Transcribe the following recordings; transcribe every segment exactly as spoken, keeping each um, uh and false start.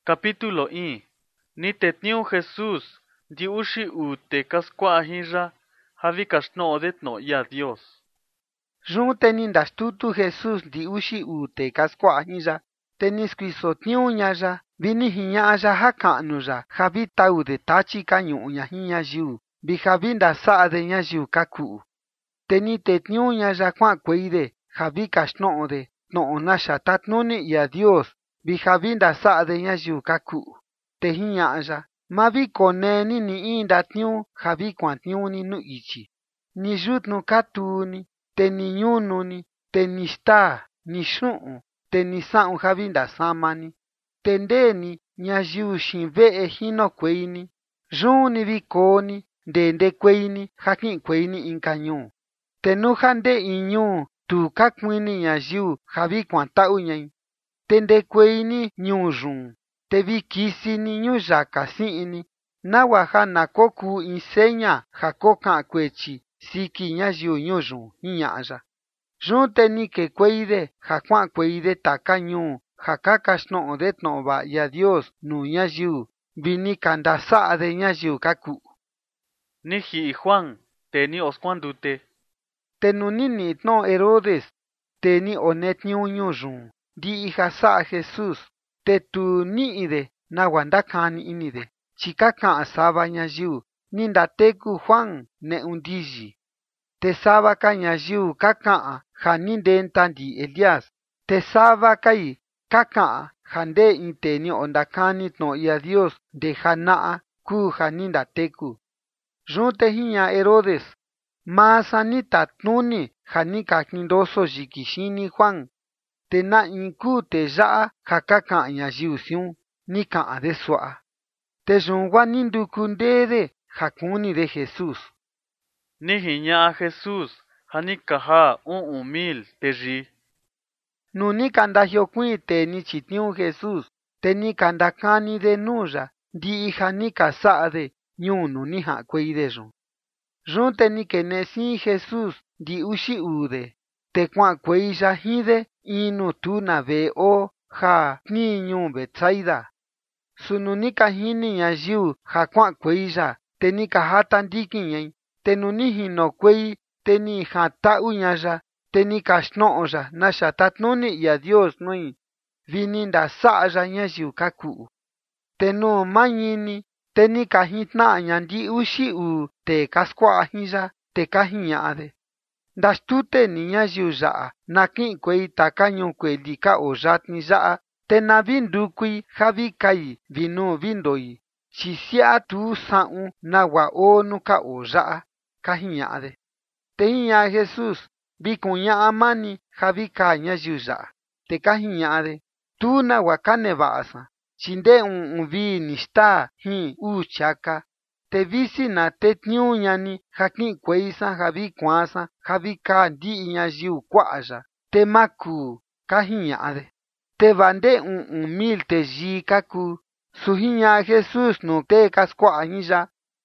Capítulo i. Ni tetniu Jesús, di ushi u te kasqua hinja, havi kasno detno ya Dios. Jun tenin dastutu Jesús di ushi u te kasqua hinja, tenis quiso tiunya ja, vini hinya ja hakanu ja, havi tau de tachi kanyunya hinya jiu, bi havi ndasa de nya jiu kaku. Teni tetniunya ja kwa kueide, havi kasno de, no nasha tatnuni ya Dios, bi havi ndasa de nya jiu kaku. Te hinya ja, mavi koneni ni indatniu, havi kwantiuni nu ichi. Ni jutnu katuni, te ni ñununi, te ni sta, ni xu'un, te ni sa'un havi ndasamani, te ndeni ñayiu xinve'e jinokueini, yun ni vi kooni nde ndekueini ja ki'inkueini inka ñuu. Te nu ja nde in ñuu tu ka kuini ñayiu ja vi kuanta'uñai, te ndekueini ñuu yun, te vi kisini ñuyaka si'ini, nawa ja na kokuu in seña ja koka'an kuechi siki ñayiu ñuu yun, jiña'a ya. Yun te ni kekueide ja kua'ankueide taka ñuu ja ka kaxtno'o de tno'o va'a ya Dios nuu ñayiu, vi ni ka ndasa'a de ñayiu kaku. Ni ji'i Juan, te ni oskuandute. Te nu ni ni'i tno'o Herodes, te ni onetniu ñuu yun, ndi'i ja sa'a Jesús, te tu ni'i de nawa ndakani ini de, chi ka ka'an sava ñayiu, ni ndateku Juan ne'un ndiyi. Te sava ka ñayiu ka ka'an ja ni ndenta ndi Elias, te sava kai ka ka'an ja nde in tee ni ondakani tno'o ya Dios nde jana'a kuu ja ni ndateku. Yun te jiña Herodes, maa sa ni tatnuni ja ni ka kindoso yiki xini Juan, te na in kuu te ya'a ja ka ka'an ñayiu siun, ni ka'an de sua'a. Te yun gua ni nduku ndee de ja kuni de Jesús. Ni jiña'a Jesús, ja ni kaja u'un mil te ri. Nu ni ka ndajiokuin te ni chitniu Jesús, te ni ka ndakani de nuu ya, ndi'i ja ni ka sa'a de ñuu nu ni ja'ankuei de yun. Yun te ni kene siin Jesús ndi uxi uu de, te kua'ankuei ya jin de in nu tu na ve'e o ja tnii ñuu Betsaida. Su nu ni ka jini ñayiu ja kua'ankuei ya, te ni ka jata ndikiñai, te nu ni jinokuei, te ni jata'uña ya, te ni kaxtno'o ya naxa tatnuni ya Dios nui, vi ni ndasa'a ya ñayiu kaku. Te nu mañini, te ni ka jitna'a ndi uxi uu te ka skua'a jin ya, te ka jiña'a de: ndaxtute ni ñayiu ya'a na ki'inkuei taka ñuu kueli ka o yatni ya'a, te na vi ndukui ja vi kai vi nu vi ndoi, chi sia'a tu sa'un nawa o nu ka o ya'a, ka jiña'a de. Te jiña'a Jesús: vi kuña'a mani ja vi kaa ñayiu ya'a, te ka jiña'a de: tu nawa ka neva'a sa, chi nde u'un vi ni staa jin uu chiaka, te visi na tetniu ñani ja ki'inkuei sa ja vi kuaan sa ja vi kaa ndi'i ñayiu kua'a ya, te ma kuu, ka jiña'a de. Te va nde u'un mil te yii ka kuu. Su jiña'a Jesús nuu tee ka skua'a jin ya: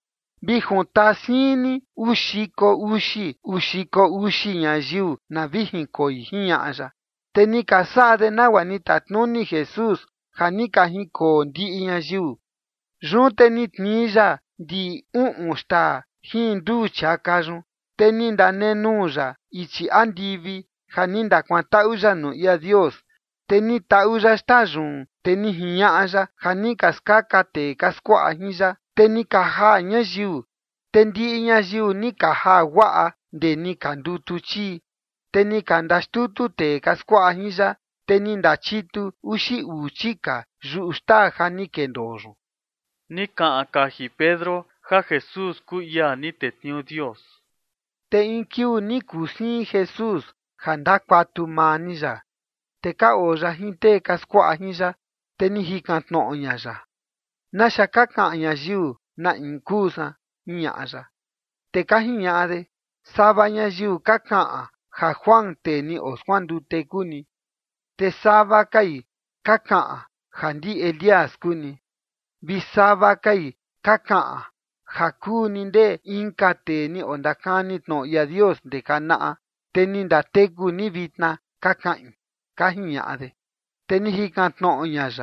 vi junta sini uxiko uxi uxiko uxi ñayiu na vi jinkoi, jiña'a ya. Te ni ka sa'a de nawa ni tatnuni Jesús ja ni ka jinkoo ndi'i ñayiu. Yun te ni tnii ya ndi u'un staa jin nduu chiaka yun, te ni ndanenuu ya ichi andivi ja ni ndakuanta'u ya nuu ia Dios, te ni ta'u ya staa yun, te ni jiña'a ya ja ni ka skaka tee ka skua'a jin ya, te ni ka jaa ñayiu, te ndi'i ñayiu ni ka jaa wa'a nde ni ka ndutu chii, te ni ka ndaxtutu tee ka skua'a jin ya, te ni ndachitu uxi uu chika yu'u staa ja ni kendoo yun. Ni ka'an kaji Pedro ja Jesús ku ya ni tetniu Dios. Te in kiu ni kusiin Jesús ja ndakuatu mani ya, te ka oo ya jin tee ka skua'a jin ya, te ni jikan tno'o ña ya: naxa ka ka'an ñayiu na in kuu sa, jiña'a ya. Te ka jiña'a de: sava ñayiu ka ka'an ja Juan tee ni oskuandute kuni, te sava kai ka ka'an ja ndi Elias kuni, vi sava kai ka ka'an ja kuu ni nde inka tee ni ondakani tno'o ya Dios nde jana'a, te ni ndateku ni vitna, ka ka'in, ka jiña'a de. Te ni jikan tno'o ña ya: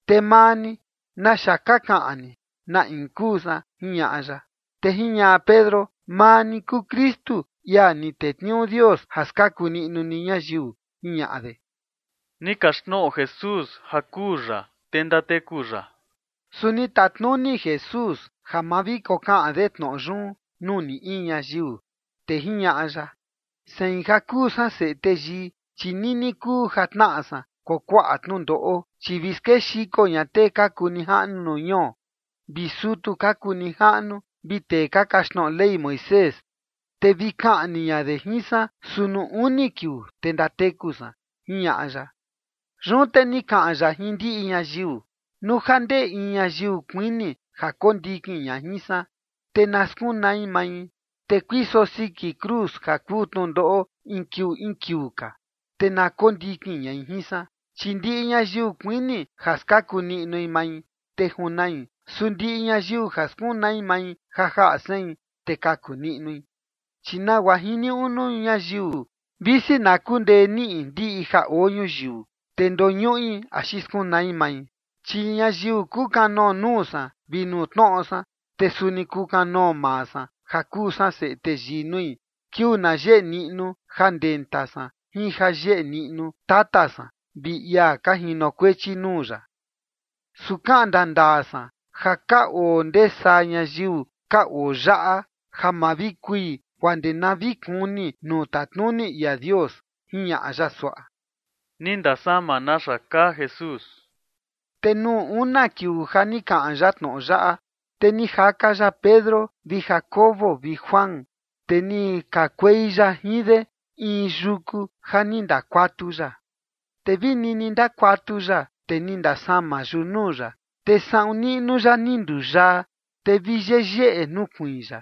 Te mani, naxa kaka'ni, na inkusa, jiña'ya. Te jiña'a Pedro, mani ku Kristu, ya ni tetniu Dios jaskaku ni'nu ni ñayiu, jiña'de. Ni kaxtno'o Jesús hakuya, tendatekuya. Suni tatnuni Jesús, jamaviko ka'de tno'o yun, nuni in ñayiu. Te jiña'ya. Sein jakusa se'te yi, chi nini ku jatna'asa, ko kua'a tnundo'o, chi viske xiko ña te kaku nija'nu nu ño. Visutu kaku nija'nu, vi te ka kaxtno'o ley Moisés. Te vi ka'ni ñade jisa, sunu uni kiu te ndatekusa, jiña'ya. Yun te ni ka'ya jin ndi'i ñayiu. Nu jande in ñayiu kuini ja kondikin ña jisa, te naskunai mai, te kuiso siki cruz ja ku tnundo'o in kiu in kiuka, te na kondikin ñai jisa. Chi ndi'i ñayiu kuini ja skaku ni'nui mai, te junai, su ndi'i ñayiu ja skunai mai ja ja'a sein, te kaku ni'nui. Chi nagua jiniu'u nu ñayiu, visi na kundee ni'i ndi'i ja o ñuyiu, te ndoñu'i axi skunai mai. Chi ñayiu kukanoo nuusa vi nu tno'osa, te suni kukanoo maasa ja kuusa se'te yinui, kiu na ye'e ni'nu ja ndentasa jin ja ye'e ni'nu tatasa vi ia ka jinokuechi nuuya. Su ka'nda ndaasa ja ka o ndesa ñayiu ka o ya'a ja ma vi kui kuande na vi kuni nu tatnuni ia Dios, jiña'ya sua'a. Ni ndasama naxa ka Jesús. Te nu una kiu ja ni ka'ya tno'o ya'a, te ni jakaya Pedro vi Jacobo vi Juan, te ni kakueiya jinde in yuku ja ni ndakuatuya. Te vi nini ndakuatuya, te ni ndasama yunuya, te sa'un ni'nuya ni nduyaa, te vi yeye'e nukuinya.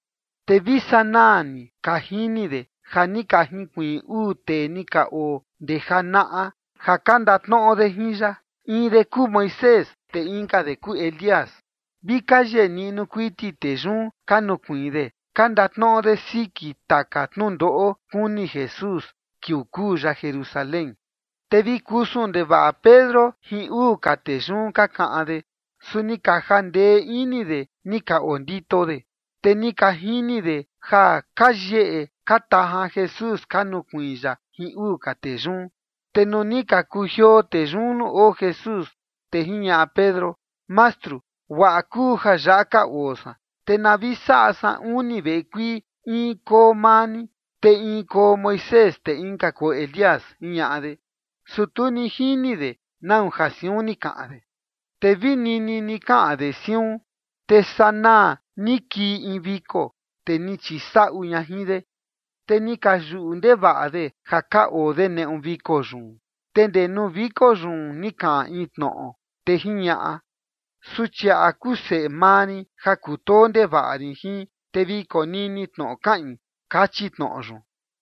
Te vi sanani ka jinide ja ni ka jinkuiin uu tee ni ka o nde jana'a ja ka ndatno'ode jinya. In de ku Moisés, te inka de ku Elías. Vi ka ye'e ni'nu kuiti te yun ka nukuinde, ka ndatno'ode siki taka tnundo'o kuni Jesús kiu kuya Jerusalén. Te vi kusun ndeva'a Pedro jin uu ka te yun ka ka'ande, suni ka jandee inide ni ka onditode, te ni ka jinide ja ka ye'e ka taja Jesús ka nukuinya jin uu ka te yun. Te nu ni ka kujioo te yun nu o Jesús, te jiña'a Pedro, Mastru, wa'a kuu ja ya'a ka osa, te na vi sa'asa uni ve'e kui, in koo mani, te in koo Moisés, te inka koo Elías, jiña'ade. Su tu ni jinide naun ja siun ni ka'ande. Te vi nini ni ka'ande siun, te sanaa ni kii in viko, te ni chisa'u ña jinde. Te ni ka yu'u ndeva'ade ja ka ode ne'un viko yun. Te nde nu viko yun ni ka'an in tno'o, te jiña'a: Suchia'a ku se'e mani ja kutoo ndeva'ari jin, te vi konini tno'o ka'in, kachi tno'o yun.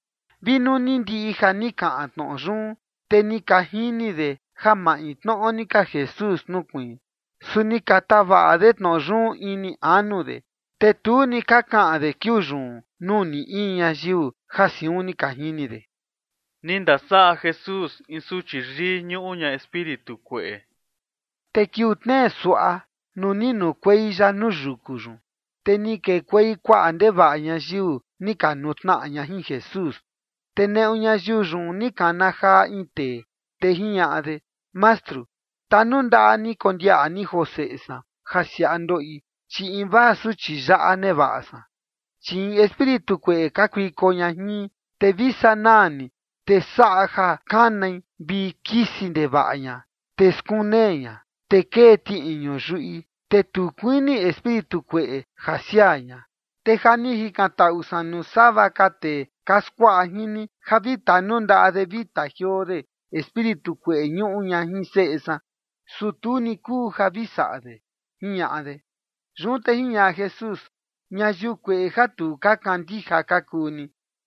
Vi nu ni ndi'i ja ni ka'an tno'o yun, te ni ka jinide ja maintno'o ni ka Jesús nukuiin. Suni ka tava'ade tno'o yun ini anude, te tu ni ka ka'ande kiu yun nuu ni in ñayiu ja siun ni ka jinide. Ni ndasa'a Jesús in suchi ri ñu'u ña espíritu kue'e. Te kiu tnee su'a, nu ni nukueiya nu yuku yun, te ni kekuei kua'a ndeva'a ñayiu ni ka nutna'a ña jin Jesús. Te ne'un ñayiu yun ni kana jaa in tee, te jiña'ade: Mastru, tanunda'a ni kondia'a ni jose'esa ja sia'a ndo'i, chi invaa suchi ya'a neva'asa. Chi in espíritu kue'e ka kuiko ña jin, te vi sanani, te sa'a ja kanai vi kisi ndeva'a ña, te skunee ña, te kee ti'iñu yu'i, te tu kuini espíritu kue'e ja siaa ña. Te ja ni jikanta'usa nuu sava ka tee ka skua'a jini ja vi tanunda'ade vi tajiode espíritu kue'e ñu'u ña jin se'esa, su tu ni kuu ja vi sa'ade, jiña'ade. Yun te jiña'a Jesús: Ñayiu kue'e ja tu ka kandija ka kuni,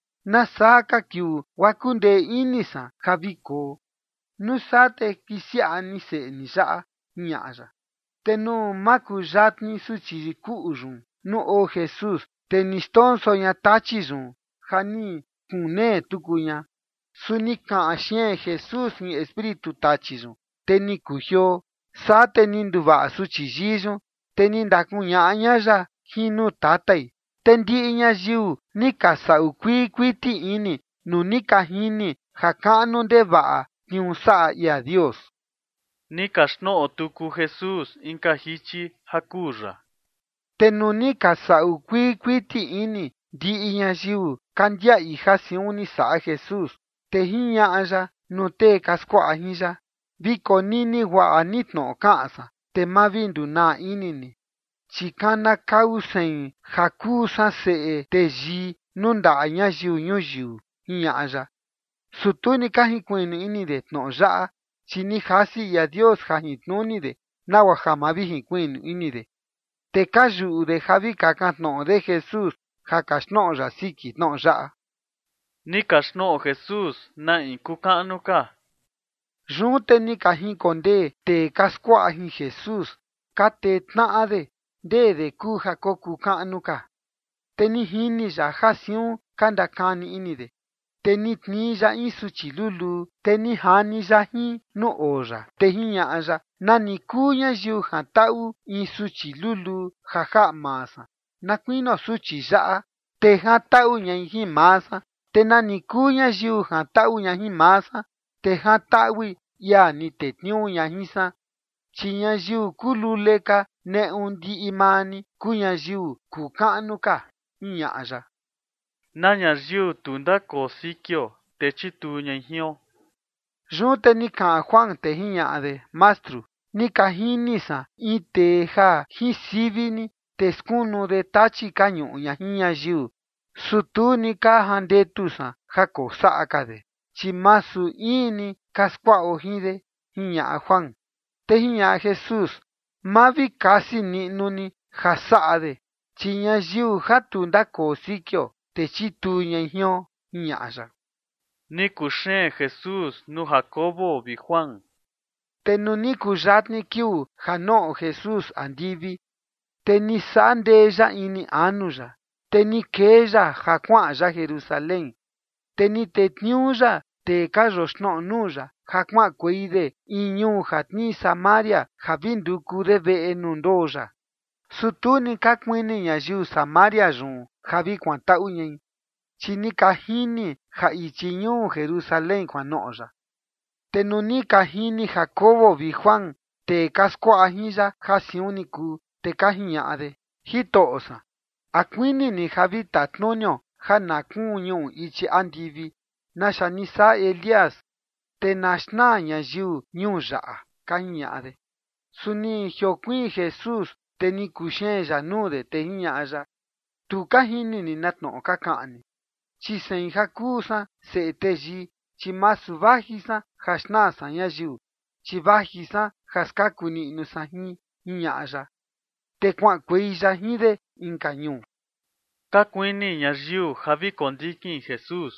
nasaa ka kiu gua kundee inisa ja vi koo. Nusaa te kisia'a ni se'e ni ya'a, jiña'ya. Te nu makuyatni suchi ku'u yun nu o Jesús, te ni stonso ña tachi yun ja ni kunee tuku ña. Suni ka'an xeen Jesús jin espíritu tachi yun, te ni kujioo. Saa te ni nduva'a suchi yii yun, te ni ndakuña'a ña ya jinu tatai. Te ndi'i ñayiu ni ka sa'u kuii kuiti ini nu ni ka jini ja ka'nu ndeva'a tniuu sa'a ia Dios. Ni kaxtno'o tuku Jesús inka jichi ja kuu ya. Te nu ni ka sa'u kuii kuiti ini ndi'i ñayiu kandia'i ja siun ni sa'a Jesús, te jiña'a ya nuu tee ka skua'a jin ya: ―Vi konini wa'a ni tno'o ka'an san, te ma vi ndunaa ini ni. Chi kana kau sein ja kuu san Se'e Teyii nuu nda'a ñayiu ñuyiu ―jiña'a ya. Su tu ni ka jinkui'nu ini de tno'o ya'a, chi ni jasi ia Dios ja jitnuni de nagua ja ma vi jinkui'nu ini de. Te ka yu'u de ja vi kakan tno'o de Jesús ja kaxtno'o ya siki tno'o ya'a. Ni kaxtno'o Jesús na in kuka'nu ka. Yun te ni ka jinkondee tee ka skua'a jin Jesús, ka tee tna'a de ndee de kuu ja ko kuka'nu ka. Te ni jini ya ja siun ka ndakani ini de, te ni tnii ya in suchi lulu, te ni jani ya jin nu oo ya, te jiña'a ya: ―Nani kuu ñayiu janta'u in suchi lulu ja ja'a maa san, na kuinio suchi ya'a, te janta'u ñai jin maa san. Te nani kuu ñayiu janta'u ña jin maa san, te janta'ui ia ni tetniuu ña jin san. Chi ñayiu kuu lule ka ne'u ndi'i maa ni kuu ñayiu kuka'nu ka ―jiña'a ya. Na ñayiu tu ndako sikio te chituu ñai jio. Yun te ni ka'an Juan te jiña'a de: ―Mastru, ni ka jini san in tee ja jin sivi ni te skunu de tachi ka ñu'u ña jin ñayiu, su tu ni ka jandetu san ja ko sa'a ka de, chi masu in ni ka skua'o jin de ―jiña'a Juan. Te jiña'a Jesús: ―Ma vi kasi ni'nu ni ja sa'a de, chi ñayiu ja tu ndakoo sikio te chituu ñai jio ―jiña'a ya. Ni kuxeen Jesús nu Jacobo vi Juan. Te nu ni kuyatni kiu ja no'o Jesús andivi, te ni sa'a ndee ya ini anu ya, te ni kee ya ja kua'an ya Jerusalén. Te ni tetniuu ya tee ka yoxtno'o nuu ya ja kua'ankuei de in ñuu ja tnii Samaria ja vi nduku de ve'e nuu ndoo ya. Su tu ni ka kuini ñayiu Samaria yun ja vi kuanta'u ñai, chi ni ka jini ja ichi ñuu Jerusalén kuano'o ya. Te nu ni ka jini Jacobo vi Juan, tee ka skua'a jin ya ja siun ni kuu, te ka jiña'a de: ―Jito'o san, ¿a kuini ni ja vi tatnunio ja na kuun ñu'u ichi andivi, naxa ni sa'a Elías, te na xnaa ñayiu ñuu ya'a? ―ka jiña'a de. Suni jiokuiin Jesús, te ni kuxeen ya nuu de, te jiña'a ya: ―Tu ka jini ni na tno'o ka ka'an ni, chi sein ja kuu san Se'e Teyii, chi masu vaji san ja xnaa san ñayiu, chi vaji san ja skaku ni'nu san jin ―jiña'a ya. Te kua'ankuei ya jin de inka ñuu. Ka kuini ñayiu ja vi kondikin Jesús.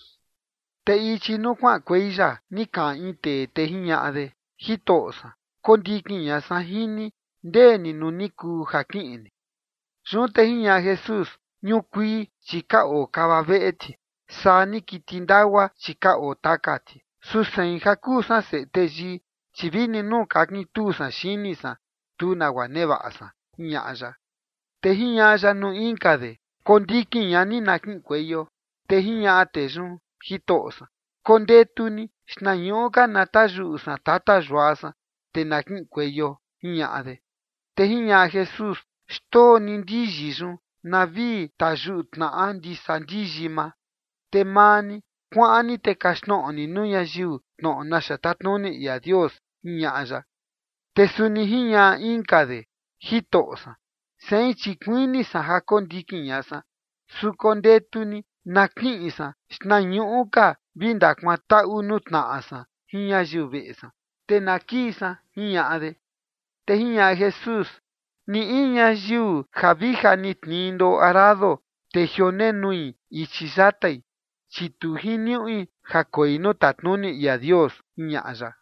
Te ichi nu kua'ankuei ya ni ka'an in tee, te jiña'a de: ―Jito'o san, kondikin ña san jini ndee ni nu ni kuu ja ki'in ni. Yun te jiña'a Jesús: ―Ñukuii chi ka oo kava ve'e ti, saa ni kiti ndagua chi ka oo taka ti. Su sein ja kuu san Se'e Teyii, chi vini nuu kakin tuu san xini san, tu nagua neva'a san ―jiña'a ya. Te jiña'a ya nuu inka de: ―Kondikin ña ni na ki'inkueio. Te jiña'a tee yun: ―Jito'o san, kondetu ni xinañu'u ka na tayu'u san tata yua san, te na ki'inkueio ―jiña'a de. Te jiña'a Jesús: ―Xtoo ni ndiyi yun na vi tayu'u tna'a ndisa ndiyi maa. Te maa ni kua'an ni te kaxtno'o ni nuu ñayiu tno'o naxa tatnuni ia Dios ―jiña'a ya. Te suni jiña'a inka de: ―Jito'o san, sein chi kuini san ja kondikin ña san, su kondetu ni na ki'in san xinañu'u ka vi ndakuanta'u nuu tna'a san jin ñayiu ve'e san, te na kii san ―jiña'a de. Te jiña'a Jesús: ―Ni in ñayiu ja vi ja ni tnii ndoo arado te jionenui ichi yatai, chi tu jiniu'i ja koi nuu tatnuni ia Dios ―jiña'a ya.